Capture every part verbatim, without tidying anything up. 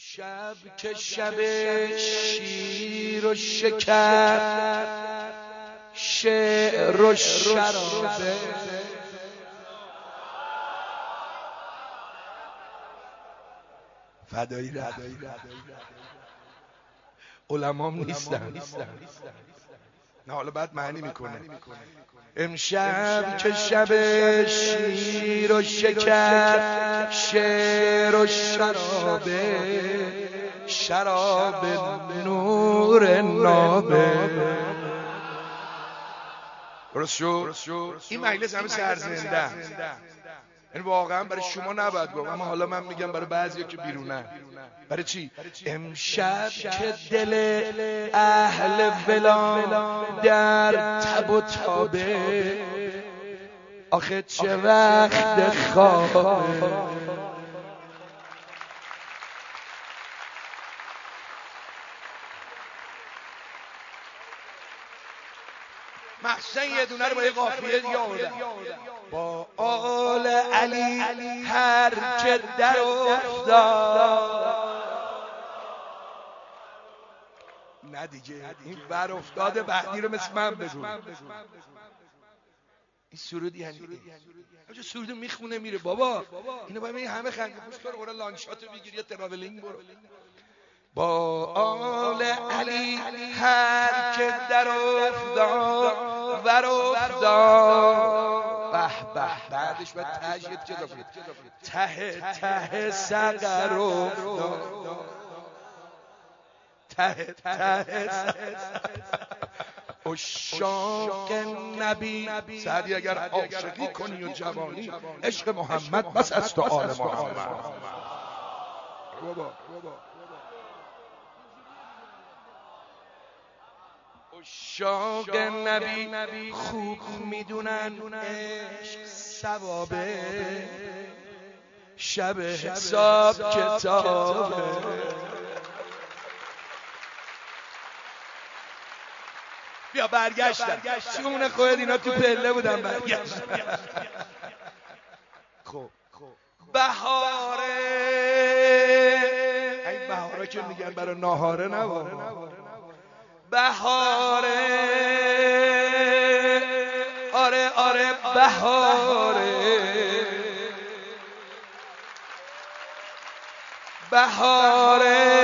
امشب که شب شیر و شکر، شعر و شرابه، فدایی رفت. علمام نیستن، نه حالا بعد معنی میکنه. امشب که شب شیر و شکر، شعر و شرابه، شراب نور نابه. درست شد؟ این مجلس همه سرزنده، یعنی واقعا برای شما نباید گفت، اما حالا من میگم برای بعضیا که بیرونن. برای چی؟ امشب که دل اهل ولا در تب و تابه، آخه چه وقت خوابه. محسن یه دونه رو با یه قافیه دیگه آوردن. با آل علی هر که در افتاد، نه دیگه این بر افتاد بعدی رو مثل من بگو. این سرود یعنی همچه سرود میخونه میره. بابا اینو باید همه خنده پوش کار قرآن لانگشاتو بگیر یا تراولینگ برو. با آل علی هر که در افتاد ور افتاد، به به بعدش باید تجید چه دافید ته ته سقر افتاد، ته ته عشاق نبی. سعدی اگر عاشقی کنی و جوانی، عشق محمد بس است و آل محمد. بابا عشاق نبی خوب میدونن عشق ثوابه، شب حساب کتابه. بیا برگشتن چونه خواهد اینا تو پله بودن برگشتن. خب بهاره، این بهاره که میگن برای ناهاره نباره، بهاره، آره آره بهاره، بهاره،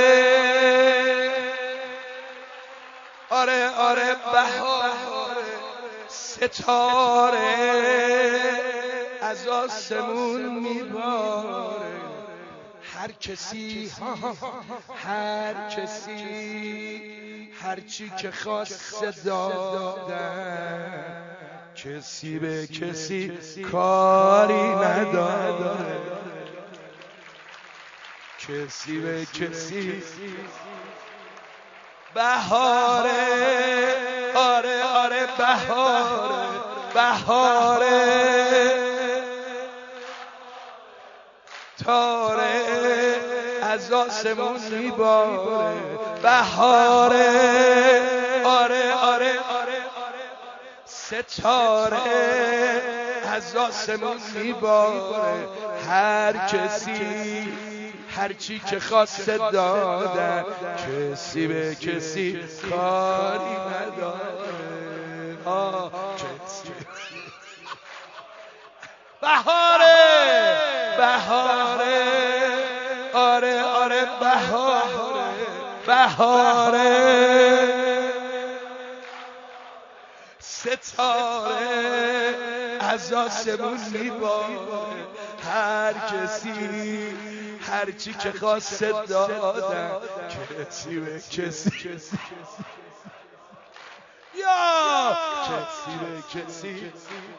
آره آره بهاره. ستاره از آسمون میباره، هر کسی هر کسی هر چی که خواسته دادن، کسی به کسی کاری نداره، کسی به کسی. بهاره، آره آره بهاره، بهاره، تاره از آسمون میباره، بهاره، آره آره آره، ستاره از آسمون میباره، هر کسی هر چی که خواسته دادن، کسی به کسی کاری نداره. آه کسی. بهاره، بهاره، آره آره بهاره، بهاره، ستاره از آسمون میباره، هر کسی هر چی که خواسته دادن، کسی به کسی، یا کسی به کسی.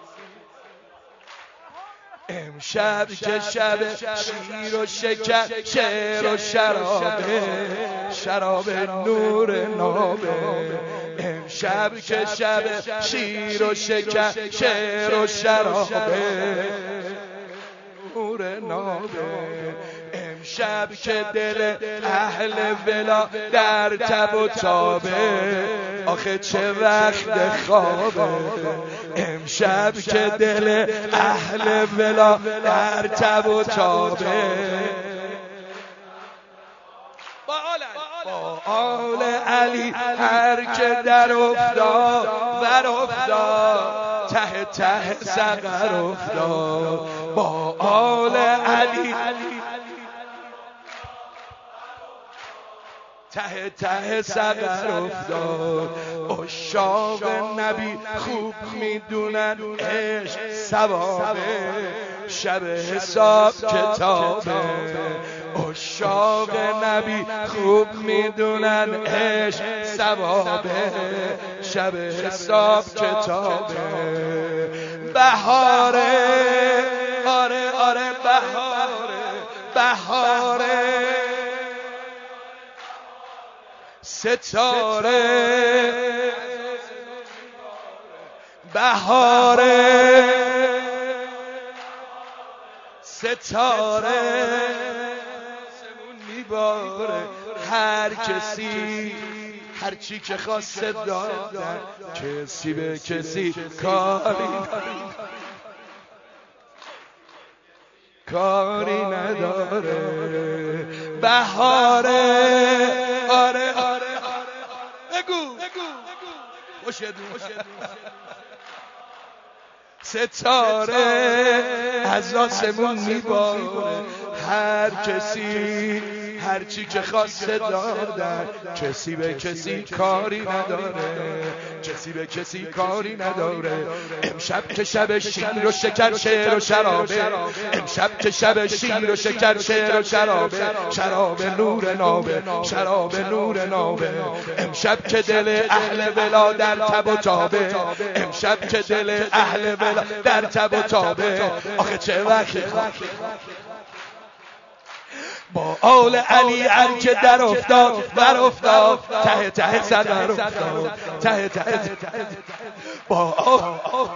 امشب که شب شیر و شکر، شعر و شرابه، شراب نور نابه. امشب که شب شیر و شکر، شعر و شرابه، نور نابه. امشب که دل اهل ولا در تب و تابه، آخه چه وقت خوابه. امشب که دل اهل ولا در تب و تابه، با آل علی هر که در افتاد ور افتاد ته ته سقر افتاد با آل علی ته ته سقر افتاد عشاق نبی خوب میدونن عشق ثوابه شب حساب کتابه عشاق نبی خوب میدونن عشق ثوابه شب حساب کتابه بهاره آره آره بهاره بهاره ستاره بهاره ستاره میباره هر کسی هر چی که خواسته دادن کسی به کسی کاری کاری نداره بهاره آره آره بگو ستاره از آسمون میباره هر کسی هر چی که خواسته دادن کسی به کسی کاری نداره کسی به کسی کاری نداره امشب که شب شیر و شکر شعر و شرابه امشب که شب شیر و شکر شعر و شرابه شراب نور نابه شراب نور نابه امشب که دل اهل ولا در تب و تابه امشب که دل اهل ولا در تب و تابه آخه چه وقتی با آل علی هر که در افتاد ور افتاد ته ته سقر افتاد ته ته با آل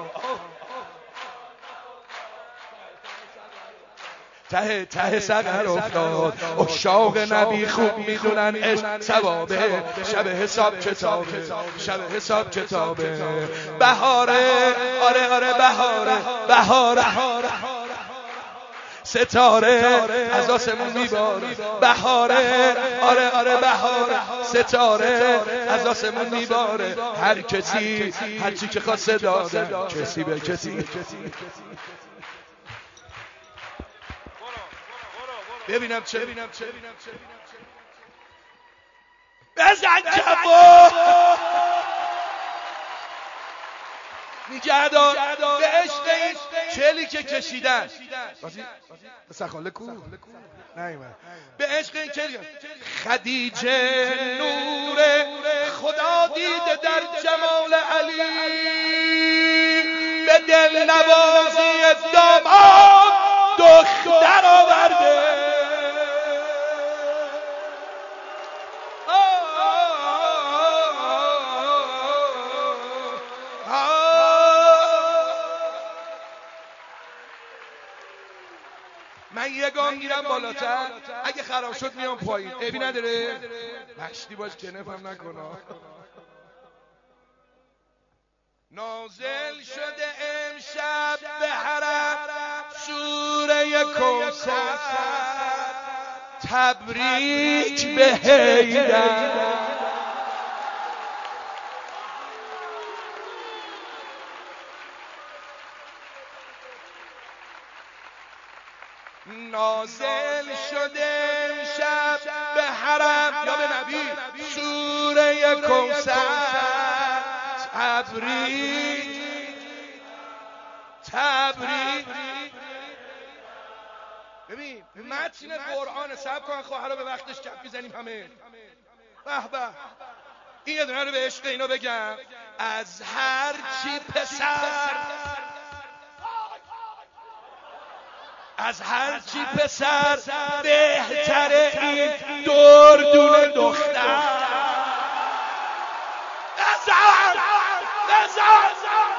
ته ته سقر افتاد عشاق نبی خوب میدونن عشق ثوابه شب حساب کتابه شب حساب کتابه بهاره آره آره بهاره بهاره ستاره از آسمون میباره بهاره آره آره بهاره ستاره از آسمون میباره هر کسی هر چی که خواسته دادن کسی به کسی ببینم چه ببینم چه بزن جواب نگهدار به عشق این چلی که کشیدن به سخاله کو نیومد به عشق این چلی خدیجه نور خدا دیده در جمال علی به دل نوازی داماد دختر آورده من یه گام میرم بالاتر اگه خراب شد میام پایین عیبی نداره مشتی باش که نفهم نکنه نازل شده امشب به حرم سوره کوثر تبریک به حیدر نازل شده امشب به حرم یا به نبی سوره کوثر تبریک تبریک ببین متن قرآن صبر کن خواهرها به وقتش کف میزنیم همه به به این یه دونه رو به عشق اینو بگم از هر چی پسر از هر چی پسر بهتره این دردون دختر بزن بزن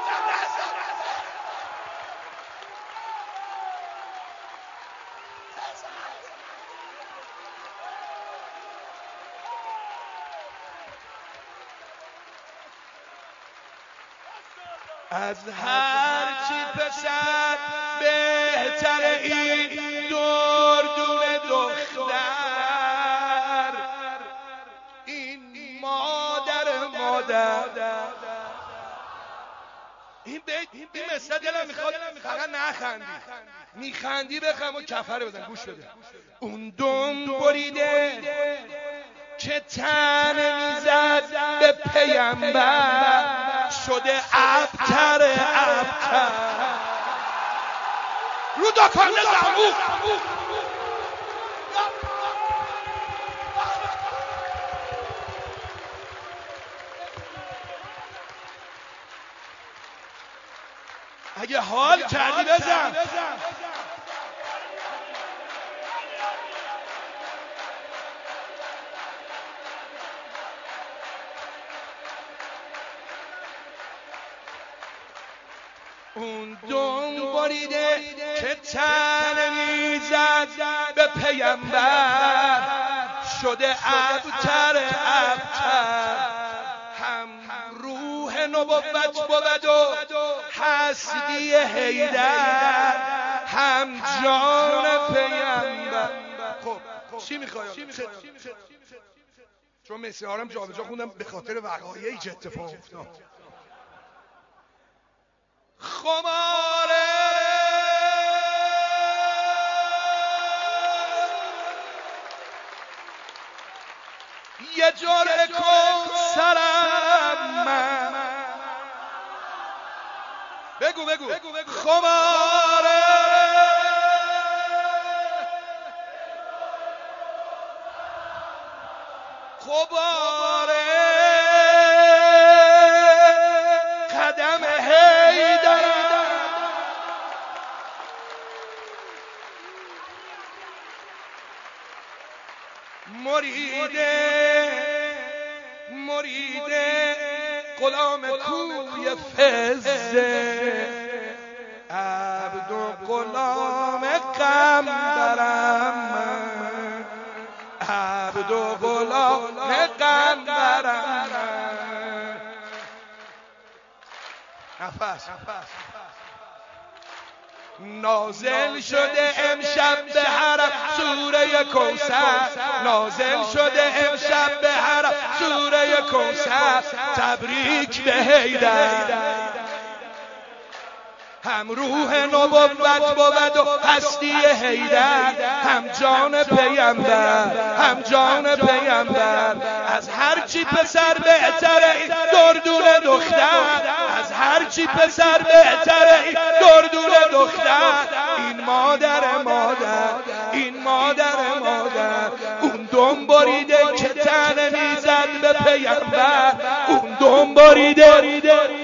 از هر چی پسر بهتره این دردون دختر مادر. این بیت این مثل دلم میخواد فقط نخندی، میخندی بخم و کفره بزن. گوش بده. اون دم بریده که تن میزد به پیامبر شده ابتر ابتر. رو دکان زمو اگه حال کردی بزن. اون دم بریده که تن میزد به پیامبر شده ابتر ابتر. هم روح نبوت بود و هستی حیدر، هم جان پیامبر. خب چی میخوای؟ چون مصری هارم جا به جا خوندم به خاطر وقایعی که اتفاق افتاد. خماره یه جرعه کوثرم من. بگو بگو خماره خباره قدم حیدر مریده مریده غلام کوی فزه عبد و غلام قنبرم عبد و غلام قنبرم. نفس نازل شده امشب به حرم سوره کوثر. نازل شده امشب به حرم سوره کوثر. تبریک به حیدر. هم روح نبوت بود و هستی حیدر، هم جان پیامبر هم جان پیامبر. از هر چی پسر بهتره این دردون دختر. از هر چی پسر بهتره این دردون دختر. این مادر مادر این مادر مادر. اون دم بریده که تن میزد به پیامبر. اون دم بریده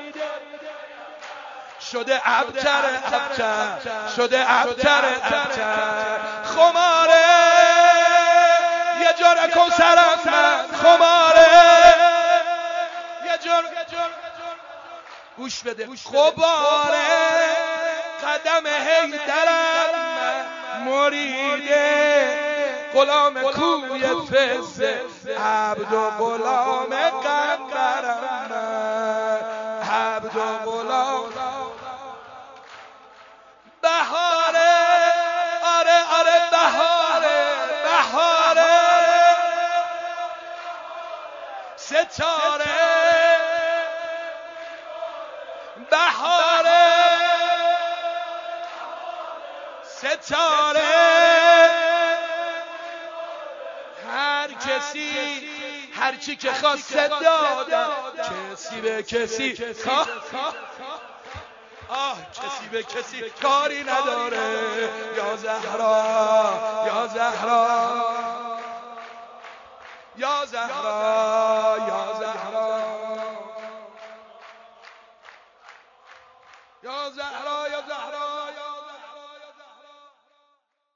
شده ابتر ابتر شده ابتر ابتر. خماره یه جرعه کوثرم من. خماره یه جرعه گوش بده. خباره قدم حیدرم مریده غلام کوی فزه عبد و غلام قنبرم عبد و غلام. بهاره آره آره بهاره بهاره ستاره بهاره ستاره. هر کسی هر چی که خواست دادن کسی به کسی آه کسی به کسی کاری نداره. یا زهرا یا زهرا یا زهرا یا زهرا یا زهرا یا زهرا